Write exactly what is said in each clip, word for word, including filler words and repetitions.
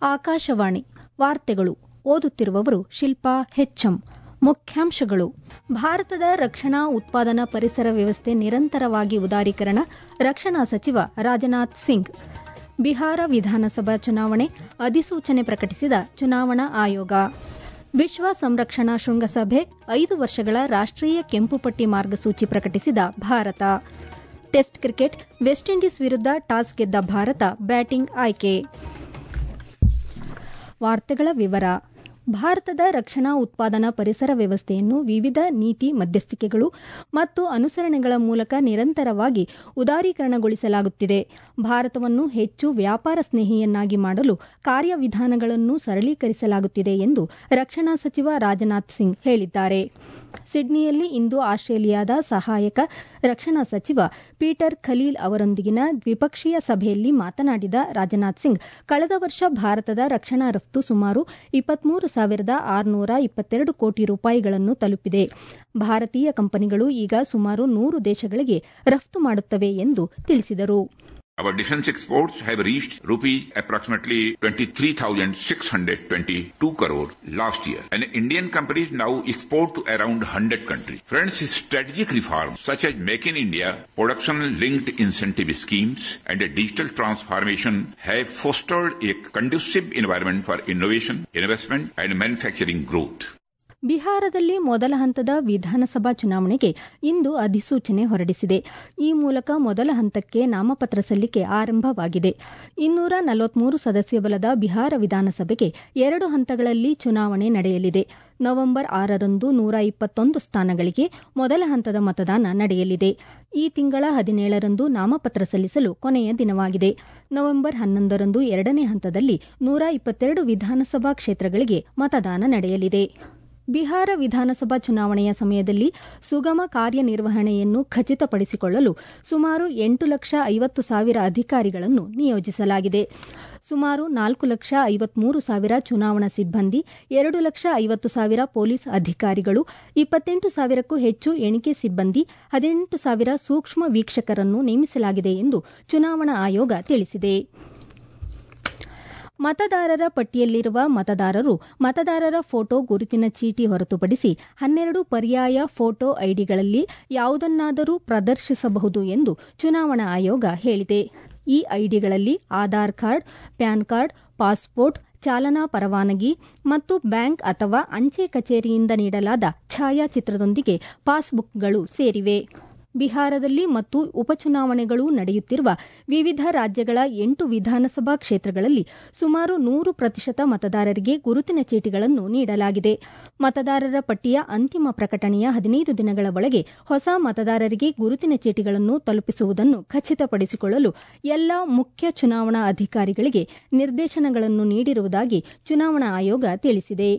ಆಕಾಶವಾಣಿ ವಾರ್ತೆಗಳು ಓದುತ್ತಿರುವವರು ಶಿಲ್ಪಾ ಹೆಚ್ಎಂ. ಮುಖ್ಯಾಂಶಗಳು: ಭಾರತದ ರಕ್ಷಣಾ ಉತ್ಪಾದನಾ ಪರಿಸರ ವ್ಯವಸ್ಥೆ ನಿರಂತರವಾಗಿ ಉದಾರೀಕರಣ, ರಕ್ಷಣಾ ಸಚಿವ ರಾಜನಾಥ್ ಸಿಂಗ್. ಬಿಹಾರ ವಿಧಾನಸಭಾ ಚುನಾವಣೆ ಅಧಿಸೂಚನೆ ಪ್ರಕಟಿಸಿದ ಚುನಾವಣಾ ಆಯೋಗ. ವಿಶ್ವ ಸಂರಕ್ಷಣಾ ಶೃಂಗಸಭೆ ಐದು ವರ್ಷಗಳ ರಾಷ್ಟ್ರೀಯ ಕೆಂಪುಪಟ್ಟಿ ಮಾರ್ಗಸೂಚಿ ಪ್ರಕಟಿಸಿದ ಭಾರತ. ಟೆಸ್ಟ್ ಕ್ರಿಕೆಟ್ ವೆಸ್ಟ್ ಇಂಡೀಸ್ ವಿರುದ್ಧ ಟಾಸ್ ಗೆದ್ದ ಭಾರತ ಬ್ಯಾಟಿಂಗ್ ಆಯ್ಕೆ. ವಾರ್ತೆಗಳ ವಿವರ. ಭಾರತದ ರಕ್ಷಣಾ ಉತ್ಪಾದನಾ ಪರಿಸರ ವ್ಯವಸ್ಥೆಯನ್ನು ವಿವಿಧ ನೀತಿ ಮಧ್ಯಸ್ಥಿಕೆಗಳು ಮತ್ತು ಅನುಸರಣೆಗಳ ಮೂಲಕ ನಿರಂತರವಾಗಿ ಉದಾರೀಕರಣಗೊಳಿಸಲಾಗುತ್ತಿದೆ. ಭಾರತವನ್ನು ಹೆಚ್ಚು ವ್ಯಾಪಾರ ಸ್ನೇಹಿಯನ್ನಾಗಿ ಮಾಡಲು ಕಾರ್ಯವಿಧಾನಗಳನ್ನು ಸರಳೀಕರಿಸಲಾಗುತ್ತಿದೆ ಎಂದು ರಕ್ಷಣಾ ಸಚಿವ ರಾಜನಾಥ್ ಸಿಂಗ್ ಹೇಳಿದ್ದಾರೆ. ಸಿಡ್ನಿಯಲ್ಲಿ ಇಂದು ಆಸ್ಟ್ರೇಲಿಯಾದ ಸಹಾಯಕ ರಕ್ಷಣಾ ಸಚಿವ ಪೀಟರ್ ಖಲೀಲ್ ಅವರೊಂದಿಗಿನ ದ್ವಿಪಕ್ಷೀಯ ಸಭೆಯಲ್ಲಿ ಮಾತನಾಡಿದ ರಾಜನಾಥ್ ಸಿಂಗ್, ಕಳೆದ ವರ್ಷ ಭಾರತದ ರಕ್ಷಣಾ ರಫ್ತು ಸುಮಾರು ಇಪ್ಪತ್ಮೂರು ಸಾವಿರದ ಆರುನೂರ ಇಪ್ಪತ್ತೆರಡು ಕೋಟಿ ರೂಪಾಯಿಗಳನ್ನು ತಲುಪಿದೆ. ಭಾರತೀಯ ಕಂಪನಿಗಳು ಈಗ ಸುಮಾರು ನೂರು ದೇಶಗಳಿಗೆ ರಫ್ತು ಮಾಡುತ್ತವೆ ಎಂದು ತಿಳಿಸಿದರು. Our defense exports have reached rupees approximately twenty-three thousand six hundred twenty-two crore last year, and Indian companies now export to around one hundred countries. Friends, strategic reforms such as Make in India, production-linked incentive schemes, and a digital transformation have fostered a conducive environment for innovation, investment, and manufacturing growth. ಬಿಹಾರದಲ್ಲಿ ಮೊದಲ ಹಂತದ ವಿಧಾನಸಭಾ ಚುನಾವಣೆಗೆ ಇಂದು ಅಧಿಸೂಚನೆ ಹೊರಡಿಸಿದೆ. ಈ ಮೂಲಕ ಮೊದಲ ಹಂತಕ್ಕೆ ನಾಮಪತ್ರ ಸಲ್ಲಿಕೆ ಆರಂಭವಾಗಿದೆ. ಇನ್ನೂರ ನಲವತ್ಮೂರು ಸದಸ್ಯ ಬಲದ ಬಿಹಾರ ವಿಧಾನಸಭೆಗೆ ಎರಡು ಹಂತಗಳಲ್ಲಿ ಚುನಾವಣೆ ನಡೆಯಲಿದೆ. ನವೆಂಬರ್ ಆರರಂದು ನೂರ ಇಪ್ಪತ್ತೊಂದು ಸ್ಥಾನಗಳಿಗೆ ಮೊದಲ ಹಂತದ ಮತದಾನ ನಡೆಯಲಿದೆ. ಈ ತಿಂಗಳ ಹದಿನೇಳರಂದು ನಾಮಪತ್ರ ಸಲ್ಲಿಸಲು ಕೊನೆಯ ದಿನವಾಗಿದೆ. ನವೆಂಬರ್ ಹನ್ನೊಂದರಂದು ಎರಡನೇ ಹಂತದಲ್ಲಿ ನೂರ ಇಪ್ಪತ್ತೆರಡು ವಿಧಾನಸಭಾ ಕ್ಷೇತ್ರಗಳಿಗೆ ಮತದಾನ ನಡೆಯಲಿದೆ. ಬಿಹಾರ ವಿಧಾನಸಭಾ ಚುನಾವಣೆಯ ಸಮಯದಲ್ಲಿ ಸುಗಮ ಕಾರ್ಯನಿರ್ವಹಣೆಯನ್ನು ಖಚಿತಪಡಿಸಿಕೊಳ್ಳಲು ಸುಮಾರು ಎಂಟು ಲಕ್ಷ ಐವತ್ತು ಸಾವಿರ ಅಧಿಕಾರಿಗಳನ್ನು ನಿಯೋಜಿಸಲಾಗಿದೆ. ಸುಮಾರು ನಾಲ್ಕು ಲಕ್ಷ ಐವತ್ಮೂರು ಸಾವಿರ ಚುನಾವಣಾ ಸಿಬ್ಬಂದಿ, ಎರಡು ಲಕ್ಷ ಐವತ್ತು ಸಾವಿರ ಪೊಲೀಸ್ ಅಧಿಕಾರಿಗಳು, ಇಪ್ಪತ್ತೆಂಟು ಸಾವಿರಕ್ಕೂ ಹೆಚ್ಚು ಎಣಿಕೆ ಸಿಬ್ಬಂದಿ, ಹದಿನೆಂಟು ಸಾವಿರ ಸೂಕ್ಷ್ಮ ವೀಕ್ಷಕರನ್ನು ನೇಮಿಸಲಾಗಿದೆ ಎಂದು ಚುನಾವಣಾ ಆಯೋಗ ತಿಳಿಸಿದೆ. ಮತದಾರರ ಪಟ್ಟಿಯಲ್ಲಿರುವ ಮತದಾರರು ಮತದಾರರ ಫೋಟೋ ಗುರುತಿನ ಚೀಟಿ ಹೊರತುಪಡಿಸಿ ಹನ್ನೆರಡು ಪರ್ಯಾಯ ಫೋಟೋ ಐಡಿಗಳಲ್ಲಿ ಯಾವುದನ್ನಾದರೂ ಪ್ರದರ್ಶಿಸಬಹುದು ಎಂದು ಚುನಾವಣಾ ಆಯೋಗ ಹೇಳಿದೆ. ಈ ಐಡಿಗಳಲ್ಲಿ Aadhaar card, PAN card, passport, ಚಾಲನಾ ಪರವಾನಗಿ ಮತ್ತು ಬ್ಯಾಂಕ್ ಅಥವಾ ಅಂಚೆ ಕಚೇರಿಯಿಂದ ನೀಡಲಾದ ಛಾಯಾಚಿತ್ರದೊಂದಿಗೆ ಪಾಸ್ಬುಕ್ಗಳು ಸೇರಿವೆ. ಬಿಹಾರದಲ್ಲಿ ಮತ್ತು ಉಪಚುನಾವಣೆಗಳು ನಡೆಯುತ್ತಿರುವ ವಿವಿಧ ರಾಜ್ಯಗಳ ಎಂಟು ವಿಧಾನಸಭಾ ಕ್ಷೇತ್ರಗಳಲ್ಲಿ ಸುಮಾರು ನೂರು ಪ್ರತಿಶತ ಮತದಾರರಿಗೆ ಗುರುತಿನ ಚೀಟಿಗಳನ್ನು ನೀಡಲಾಗಿದೆ. ಮತದಾರರ ಪಟ್ಟಿಯ ಅಂತಿಮ ಪ್ರಕಟಣೆಯ ಹದಿನೈದು ದಿನಗಳ ಒಳಗೆ ಹೊಸ ಮತದಾರರಿಗೆ ಗುರುತಿನ ಚೀಟಿಗಳನ್ನು ತಲುಪಿಸುವುದನ್ನು ಖಚಿತಪಡಿಸಿಕೊಳ್ಳಲು ಎಲ್ಲ ಮುಖ್ಯ ಚುನಾವಣಾ ಅಧಿಕಾರಿಗಳಿಗೆ ನಿರ್ದೇಶನಗಳನ್ನು ನೀಡಿರುವುದಾಗಿ ಚುನಾವಣಾ ಆಯೋಗ ತಿಳಿಸಿದೆ.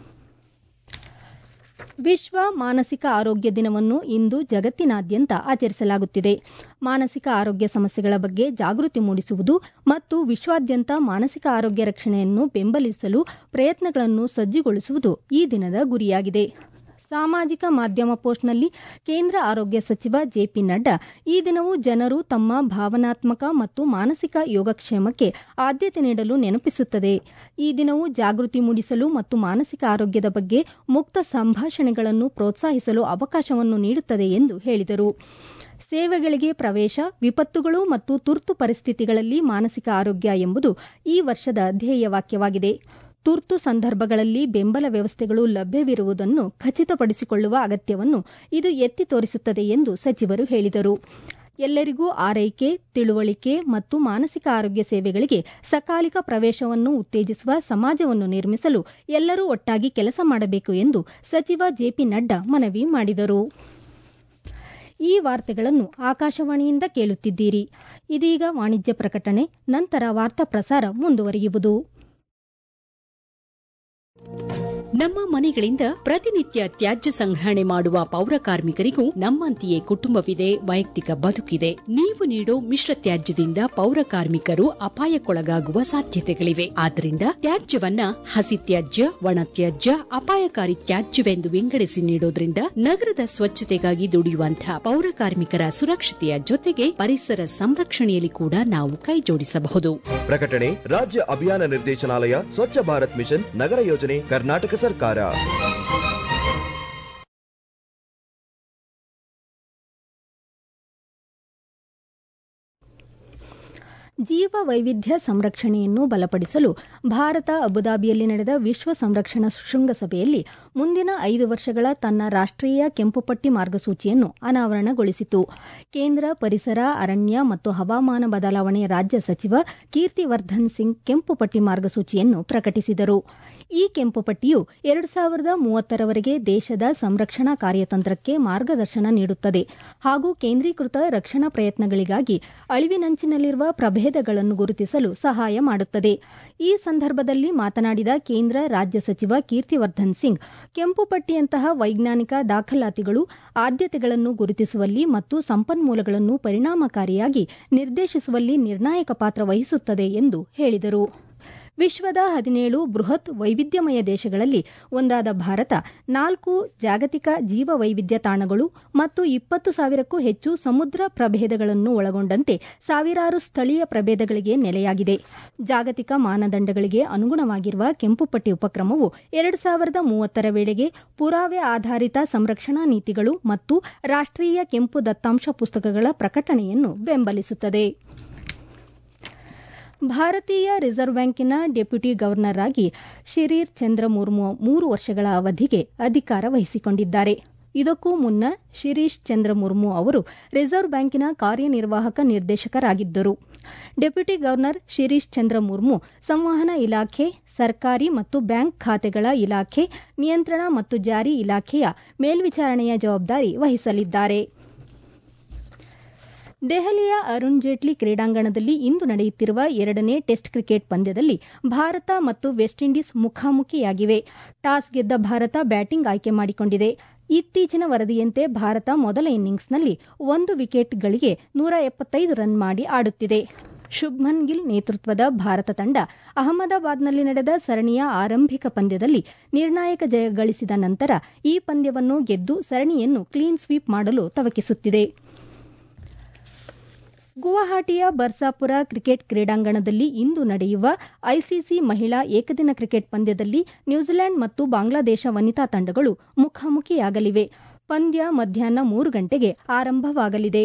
ವಿಶ್ವ ಮಾನಸಿಕ ಆರೋಗ್ಯ ದಿನವನ್ನು ಇಂದು ಜಗತ್ತಿನಾದ್ಯಂತ ಆಚರಿಸಲಾಗುತ್ತಿದೆ. ಮಾನಸಿಕ ಆರೋಗ್ಯ ಸಮಸ್ಯೆಗಳ ಬಗ್ಗೆ ಜಾಗೃತಿ ಮೂಡಿಸುವುದು ಮತ್ತು ವಿಶ್ವಾದ್ಯಂತ ಮಾನಸಿಕ ಆರೋಗ್ಯ ರಕ್ಷಣೆಯನ್ನು ಬೆಂಬಲಿಸಲು ಪ್ರಯತ್ನಗಳನ್ನು ಸಜ್ಜುಗೊಳಿಸುವುದು ಈ ದಿನದ ಗುರಿಯಾಗಿದೆ. ಸಾಮಾಜಿಕ ಮಾಧ್ಯಮ ಪೋಸ್ಟ್ನಲ್ಲಿ ಕೇಂದ್ರ ಆರೋಗ್ಯ ಸಚಿವ ಜೆಪಿ ನಡ್ಡಾ, ಈ ದಿನವು ಜನರು ತಮ್ಮ ಭಾವನಾತ್ಮಕ ಮತ್ತು ಮಾನಸಿಕ ಯೋಗಕ್ಷೇಮಕ್ಕೆ ಆದ್ಯತೆ ನೀಡಲು ನೆನಪಿಸುತ್ತದೆ. ಈ ದಿನವು ಜಾಗೃತಿ ಮೂಡಿಸಲು ಮತ್ತು ಮಾನಸಿಕ ಆರೋಗ್ಯದ ಬಗ್ಗೆ ಮುಕ್ತ ಸಂಭಾಷಣೆಗಳನ್ನು ಪ್ರೋತ್ಸಾಹಿಸಲು ಅವಕಾಶವನ್ನು ನೀಡುತ್ತದೆ ಎಂದು ಹೇಳಿದರು. ಸೇವೆಗಳಿಗೆ ಪ್ರವೇಶ, ವಿಪತ್ತುಗಳು ಮತ್ತು ತುರ್ತು ಪರಿಸ್ಥಿತಿಗಳಲ್ಲಿ ಮಾನಸಿಕ ಆರೋಗ್ಯ ಎಂಬುದು ಈ ವರ್ಷದ ಧ್ಯೇಯವಾಕ್ಯವಾಗಿದೆ. ತುರ್ತು ಸಂದರ್ಭಗಳಲ್ಲಿ ಬೆಂಬಲ ವ್ಯವಸ್ಥೆಗಳು ಲಭ್ಯವಿರುವುದನ್ನು ಖಚಿತಪಡಿಸಿಕೊಳ್ಳುವ ಅಗತ್ಯವನ್ನು ಇದು ಎತ್ತಿ ತೋರಿಸುತ್ತದೆ ಎಂದು ಸಚಿವರು ಹೇಳಿದರು. ಎಲ್ಲರಿಗೂ ಆರೈಕೆ, ತಿಳುವಳಿಕೆ ಮತ್ತು ಮಾನಸಿಕ ಆರೋಗ್ಯ ಸೇವೆಗಳಿಗೆ ಸಕಾಲಿಕ ಪ್ರವೇಶವನ್ನು ಉತ್ತೇಜಿಸುವ ಸಮಾಜವನ್ನು ನಿರ್ಮಿಸಲು ಎಲ್ಲರೂ ಒಟ್ಟಾಗಿ ಕೆಲಸ ಮಾಡಬೇಕು ಎಂದು ಸಚಿವ ಜೆಪಿ ನಡ್ಡಾ ಮನವಿ ಮಾಡಿದರು. ಈ ವಾರ್ತೆಗಳನ್ನು ಆಕಾಶವಾಣಿಯಿಂದ ಕೇಳುತ್ತಿದ್ದೀರಿ. ಇದೀಗ ವಾಣಿಜ್ಯ ಪ್ರಕಟಣೆ, ನಂತರ ವಾರ್ತಾ ಪ್ರಸಾರ ಮುಂದುವರಿಯುವುದು. ನಮ್ಮ ಮನೆಗಳಿಂದ ಪ್ರತಿನಿತ್ಯ ತ್ಯಾಜ್ಯ ಸಂಗ್ರಹಣೆ ಮಾಡುವ ಪೌರ ಕಾರ್ಮಿಕರಿಗೂ ನಮ್ಮಂತೆಯೇ ಕುಟುಂಬವಿದೆ, ವೈಯಕ್ತಿಕ ಬದುಕಿದೆ. ನೀವು ನೀಡೋ ಮಿಶ್ರ ತ್ಯಾಜ್ಯದಿಂದ ಪೌರ ಕಾರ್ಮಿಕರು ಅಪಾಯಕ್ಕೊಳಗಾಗುವ ಸಾಧ್ಯತೆಗಳಿವೆ. ಆದ್ದರಿಂದ ತ್ಯಾಜ್ಯವನ್ನ ಹಸಿ ತ್ಯಾಜ್ಯ, ಒಣ ತ್ಯಾಜ್ಯ, ಅಪಾಯಕಾರಿ ತ್ಯಾಜ್ಯವೆಂದು ವಿಂಗಡಿಸಿ ನೀಡೋದ್ರಿಂದ ನಗರದ ಸ್ವಚ್ಛತೆಗಾಗಿ ದುಡಿಯುವಂತಹ ಪೌರ ಕಾರ್ಮಿಕರ ಸುರಕ್ಷತೆಯ ಜೊತೆಗೆ ಪರಿಸರ ಸಂರಕ್ಷಣೆಯಲ್ಲಿ ಕೂಡ ನಾವು ಕೈಜೋಡಿಸಬಹುದು. ಪ್ರಕಟಣೆ ರಾಜ್ಯ ಅಭಿಯಾನ ನಿರ್ದೇಶನಾಲಯ, ಸ್ವಚ್ಛ ಭಾರತ್ ಮಿಷನ್, ನಗರ ಯೋಜನೆ, ಕರ್ನಾಟಕ ಸರ್ಕಾರ. ಜೀವ ವೈವಿಧ್ಯ ಸಂರಕ್ಷಣೆಯನ್ನು ಬಲಪಡಿಸಲು ಭಾರತ ಅಬುದಾಬಿಯಲ್ಲಿ ನಡೆದ ವಿಶ್ವ ಸಂರಕ್ಷಣಾ ಶೃಂಗಸಭೆಯಲ್ಲಿ ಮುಂದಿನ ಐದು ವರ್ಷಗಳ ತನ್ನ ರಾಷ್ಟ್ರೀಯ ಕೆಂಪುಪಟ್ಟಿ ಮಾರ್ಗಸೂಚಿಯನ್ನು ಅನಾವರಣಗೊಳಿಸಿತು. ಕೇಂದ್ರ ಪರಿಸರ, ಅರಣ್ಯ ಮತ್ತು ಹವಾಮಾನ ಬದಲಾವಣೆ ರಾಜ್ಯ ಸಚಿವ ಕೀರ್ತಿವರ್ಧನ್ ಸಿಂಗ್ ಕೆಂಪುಪಟ್ಟಿ ಮಾರ್ಗಸೂಚಿಯನ್ನು ಪ್ರಕಟಿಸಿದರು. ಈ ಕೆಂಪುಪಟ್ಟಿಯು ಎರಡು ಸಾವಿರದ ಮೂವತ್ತರವರೆಗೆ ದೇಶದ ಸಂರಕ್ಷಣಾ ಕಾರ್ಯತಂತ್ರಕ್ಕೆ ಮಾರ್ಗದರ್ಶನ ನೀಡುತ್ತದೆ ಹಾಗೂ ಕೇಂದ್ರೀಕೃತ ರಕ್ಷಣಾ ಪ್ರಯತ್ನಗಳಿಗಾಗಿ ಅಳಿವಿನಂಚಿನಲ್ಲಿರುವ ಪ್ರಭೇದಗಳನ್ನು ಗುರುತಿಸಲು ಸಹಾಯ ಮಾಡುತ್ತದೆ. ಈ ಸಂದರ್ಭದಲ್ಲಿ ಮಾತನಾಡಿದ ಕೇಂದ್ರ ರಾಜ್ಯ ಸಚಿವ ಕೀರ್ತಿವರ್ಧನ್ ಸಿಂಗ್, ಕೆಂಪುಪಟ್ಟಿಯಂತಹ ವೈಜ್ಞಾನಿಕ ದಾಖಲಾತಿಗಳು ಆದ್ಯತೆಗಳನ್ನು ಗುರುತಿಸುವಲ್ಲಿ ಮತ್ತು ಸಂಪನ್ಮೂಲಗಳನ್ನು ಪರಿಣಾಮಕಾರಿಯಾಗಿ ನಿರ್ದೇಶಿಸುವಲ್ಲಿ ನಿರ್ಣಾಯಕ ಪಾತ್ರ ವಹಿಸುತ್ತದೆ ಎಂದು ಹೇಳಿದರು. ವಿಶ್ವದ ಹದಿನೇಳು ಬೃಹತ್ ವೈವಿಧ್ಯಮಯ ದೇಶಗಳಲ್ಲಿ ಒಂದಾದ ಭಾರತ ನಾಲ್ಕು ಜಾಗತಿಕ ಜೀವ ವೈವಿಧ್ಯ ತಾಣಗಳು ಮತ್ತು ಇಪ್ಪತ್ತು ಸಾವಿರಕ್ಕೂ ಹೆಚ್ಚು ಸಮುದ್ರ ಪ್ರಭೇದಗಳನ್ನು ಒಳಗೊಂಡಂತೆ ಸಾವಿರಾರು ಸ್ಥಳೀಯ ಪ್ರಭೇದಗಳಿಗೆ ನೆಲೆಯಾಗಿದೆ. ಜಾಗತಿಕ ಮಾನದಂಡಗಳಿಗೆ ಅನುಗುಣವಾಗಿರುವ ಕೆಂಪುಪಟ್ಟಿ ಉಪಕ್ರಮವು ಎರಡು ಸಾವಿರದ ಮೂವತ್ತರ ವೇಳೆಗೆ ಪುರಾವೆ ಆಧಾರಿತ ಸಂರಕ್ಷಣಾ ನೀತಿಗಳು ಮತ್ತು ರಾಷ್ಟ್ರೀಯ ಕೆಂಪು ದತ್ತಾಂಶ ಪುಸ್ತಕಗಳ ಪ್ರಕಟಣೆಯನ್ನು ಬೆಂಬಲಿಸುತ್ತದೆ. ಭಾರತೀಯ ರಿಸರ್ವ್ ಬ್ಯಾಂಕಿನ ಡೆಪ್ಯೂಟಿ ಗವರ್ನರ್ ಆಗಿ ಶಿರೀರ್ ಚಂದ್ರ ಮುರ್ಮು ಮೂರು ವರ್ಷಗಳ ಅವಧಿಗೆ ಅಧಿಕಾರ ವಹಿಸಿಕೊಂಡಿದ್ದಾರೆ. ಇದಕ್ಕೂ ಮುನ್ನ ಶಿರೀಶ್ ಚಂದ್ರ ಮುರ್ಮು ಅವರು ರಿಸರ್ವ್ ಬ್ಯಾಂಕಿನ ಕಾರ್ಯನಿರ್ವಾಹಕ ನಿರ್ದೇಶಕರಾಗಿದ್ದರು. ಡೆಪ್ಯೂಟಿ ಗವರ್ನರ್ ಶಿರೀಶ್ ಚಂದ್ರ ಮುರ್ಮು ಸಂವಹನ ಇಲಾಖೆ, ಸರ್ಕಾರಿ ಮತ್ತು ಬ್ಯಾಂಕ್ ಖಾತೆಗಳ ಇಲಾಖೆ, ನಿಯಂತ್ರಣ ಮತ್ತು ಜಾರಿ ಇಲಾಖೆಯ ಮೇಲ್ವಿಚಾರಣೆಯ ಜವಾಬ್ದಾರಿ ವಹಿಸಲಿದ್ದಾರೆ. ದೆಹಲಿಯ ಅರುಣ್ ಜೇಟ್ಲಿ ಕ್ರೀಡಾಂಗಣದಲ್ಲಿ ಇಂದು ನಡೆಯುತ್ತಿರುವ ಎರಡನೇ ಟೆಸ್ಟ್ ಕ್ರಿಕೆಟ್ ಪಂದ್ಯದಲ್ಲಿ ಭಾರತ ಮತ್ತು ವೆಸ್ಟ್ ಇಂಡೀಸ್ ಮುಖಾಮುಖಿಯಾಗಿವೆ. ಟಾಸ್ ಗೆದ್ದ ಭಾರತ ಬ್ಯಾಟಿಂಗ್ ಆಯ್ಕೆ ಮಾಡಿಕೊಂಡಿದೆ. ಇತ್ತೀಚಿನ ವರದಿಯಂತೆ ಭಾರತ ಮೊದಲ ಇನ್ನಿಂಗ್ಸ್ನಲ್ಲಿ ಒಂದು ವಿಕೆಟ್ಗಳಿಗೆ ನೂರ ಎಪ್ಪತ್ತೈದು ರನ್ ಮಾಡಿ ಆಡುತ್ತಿದೆ. ಶುಭ್ಮನ್ ಗಿಲ್ ನೇತೃತ್ವದ ಭಾರತ ತಂಡ ಅಹಮದಾಬಾದ್ನಲ್ಲಿ ನಡೆದ ಸರಣಿಯ ಆರಂಭಿಕ ಪಂದ್ಯದಲ್ಲಿ ನಿರ್ಣಾಯಕ ಜಯ ಗಳಿಸಿದ ನಂತರ ಈ ಪಂದ್ಯವನ್ನು ಗೆದ್ದು ಸರಣಿಯನ್ನು ಕ್ಲೀನ್ ಸ್ವೀಪ್ ಮಾಡಲು ತವಕಿಸುತ್ತಿದೆ. ಗುವಾಹಟಿಯ ಬರ್ಸಾಪುರ ಕ್ರಿಕೆಟ್ ಕ್ರೀಡಾಂಗಣದಲ್ಲಿ ಇಂದು ನಡೆಯುವ ಐಸಿಸಿ ಮಹಿಳಾ ಏಕದಿನ ಕ್ರಿಕೆಟ್ ಪಂದ್ಯದಲ್ಲಿ ನ್ಯೂಜಿಲೆಂಡ್ ಮತ್ತು ಬಾಂಗ್ಲಾದೇಶ ವನಿತಾ ತಂಡಗಳು ಮುಖಾಮುಖಿಯಾಗಲಿವೆ. ಪಂದ್ಯ ಮಧ್ಯಾಹ್ನ ಮೂರು ಗಂಟೆಗೆ ಆರಂಭವಾಗಲಿದೆ.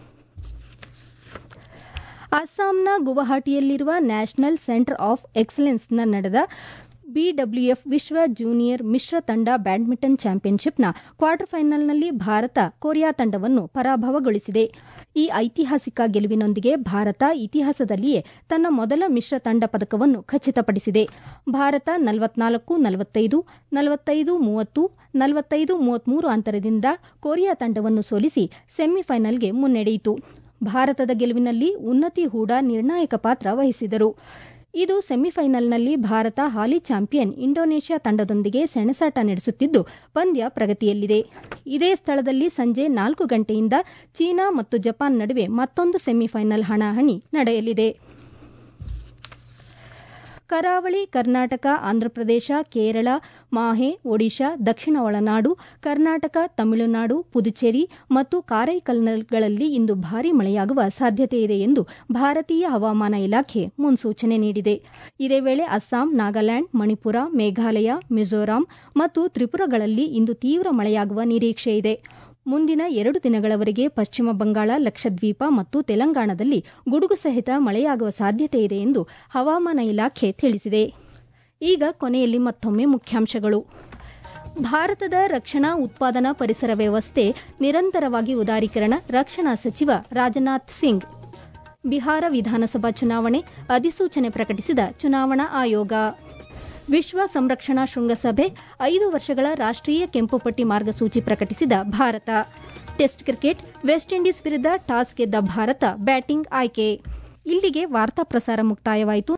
ಅಸ್ಸಾಂನ ಗುವಾಹಟಿಯಲ್ಲಿರುವ ನ್ಯಾಷನಲ್ ಸೆಂಟರ್ ಆಫ್ ಎಕ್ಸಲೆನ್ಸ್ನ ನಡೆದ ಬಿಡಬ್ಲ್ಯೂಎಫ್ ವಿಶ್ವ ಜೂನಿಯರ್ ಮಿಶ್ರ ತಂಡ ಬ್ಯಾಡ್ಮಿಂಟನ್ ಚಾಂಪಿಯನ್ಶಿಪ್ನ ಕ್ವಾರ್ಟರ್ ಫೈನಲ್ನಲ್ಲಿ ಭಾರತ ಕೊರಿಯಾ ತಂಡವನ್ನು ಪರಾಭವಗೊಳಿಸಿದೆ. ಈ ಐತಿಹಾಸಿಕ ಗೆಲುವಿನೊಂದಿಗೆ ಭಾರತ ಇತಿಹಾಸದಲ್ಲಿಯೇ ತನ್ನ ಮೊದಲ ಮಿಶ್ರ ತಂಡ ಪದಕವನ್ನು ಖಚಿತಪಡಿಸಿದೆ. ಭಾರತ ನಲವತ್ನಾಲ್ಕು ನಲವತ್ತೈದು, ನಲವತ್ತೈದು ಮೂವತ್ತು, ನಲವತ್ತೈದು ಮೂವತ್ಮೂರು ಅಂತರದಿಂದ ಕೊರಿಯಾ ತಂಡವನ್ನು ಸೋಲಿಸಿ ಸೆಮಿಫೈನಲ್ಗೆ ಮುನ್ನಡೆಯಿತು. ಭಾರತದ ಗೆಲುವಿನಲ್ಲಿ ಉನ್ನತಿ ಹೂಡಾ ನಿರ್ಣಾಯಕ ಪಾತ್ರ ವಹಿಸಿದರು. ಇದು ಸೆಮಿಫೈನಲ್ನಲ್ಲಿ ಭಾರತ ಹಾಲಿ ಚಾಂಪಿಯನ್ ಇಂಡೋನೇಷ್ಯಾ ತಂಡದೊಂದಿಗೆ ಸೆಣಸಾಟ ನಡೆಸುತ್ತಿದ್ದು ಪಂದ್ಯ ಪ್ರಗತಿಯಲ್ಲಿದೆ. ಇದೇ ಸ್ಥಳದಲ್ಲಿ ಸಂಜೆ ನಾಲ್ಕು ಗಂಟೆಯಿಂದ ಚೀನಾ ಮತ್ತು ಜಪಾನ್ ನಡುವೆ ಮತ್ತೊಂದು ಸೆಮಿಫೈನಲ್ ಹಣಾಹಣಿ ನಡೆಯಲಿದೆ. ಕರಾವಳಿ ಕರ್ನಾಟಕ, ಆಂಧ್ರಪ್ರದೇಶ, ಕೇರಳ, ಮಾಹೆ, ಒಡಿಶಾ, ದಕ್ಷಿಣ ಒಳನಾಡು, ಕರ್ನಾಟಕ, ತಮಿಳುನಾಡು, ಪುದುಚೇರಿ ಮತ್ತು ಕಾರೈಕಲ್ಗಳಲ್ಲಿ ಇಂದು ಭಾರೀ ಮಳೆಯಾಗುವ ಸಾಧ್ಯತೆಯಿದೆ ಎಂದು ಭಾರತೀಯ ಹವಾಮಾನ ಇಲಾಖೆ ಮುನ್ಸೂಚನೆ ನೀಡಿದೆ. ಇದೇ ವೇಳೆ ಅಸ್ಸಾಂ, ನಾಗಾಲ್ಯಾಂಡ್, ಮಣಿಪುರ, ಮೇಘಾಲಯ, ಮಿಜೋರಾಂ ಮತ್ತು ತ್ರಿಪುರಾಗಳಲ್ಲಿ ಇಂದು ತೀವ್ರ ಮಳೆಯಾಗುವ ನಿರೀಕ್ಷೆಯಿದೆ. ಮುಂದಿನ ಎರಡು ದಿನಗಳವರೆಗೆ ಪಶ್ಚಿಮ ಬಂಗಾಳ, ಲಕ್ಷದ್ವೀಪ ಮತ್ತು ತೆಲಂಗಾಣದಲ್ಲಿ ಗುಡುಗು ಸಹಿತ ಮಳೆಯಾಗುವ ಸಾಧ್ಯತೆಯಿದೆ ಎಂದು ಹವಾಮಾನ ಇಲಾಖೆ ತಿಳಿಸಿದೆ. ಈಗ ಕೊನೆಯಲ್ಲಿ ಮತ್ತೊಮ್ಮೆ ಮುಖ್ಯಾಂಶಗಳು. ಭಾರತದ ರಕ್ಷಣಾ ಉತ್ಪಾದನಾ ಪರಿಸರ ವ್ಯವಸ್ಥೆ ನಿರಂತರವಾಗಿ ಉದಾರೀಕರಣ, ರಕ್ಷಣಾ ಸಚಿವ ರಾಜನಾಥ್ ಸಿಂಗ್. ಬಿಹಾರ ವಿಧಾನಸಭಾ ಚುನಾವಣೆ ಅಧಿಸೂಚನೆ ಪ್ರಕಟಿಸಿದ ಚುನಾವಣಾ ಆಯೋಗ. ವಿಶ್ವ ಸಂರಕ್ಷಣಾ ಶೃಂಗಸಭೆ, ಐದು ವರ್ಷಗಳ ರಾಷ್ಟ್ರೀಯ ಕೆಂಪುಪಟ್ಟಿ ಮಾರ್ಗಸೂಚಿ ಪ್ರಕಟಿಸಿದ ಭಾರತ. ಟೆಸ್ಟ್ ಕ್ರಿಕೆಟ್, ವೆಸ್ಟ್ ಇಂಡೀಸ್ ವಿರುದ್ಧ ಟಾಸ್ ಗೆದ್ದ ಭಾರತ ಬ್ಯಾಟಿಂಗ್ ಆಯ್ಕೆ. ಇಲ್ಲಿಗೆ ವಾರ್ತಾ ಪ್ರಸಾರ ಮುಕ್ತಾಯವಾಯಿತು.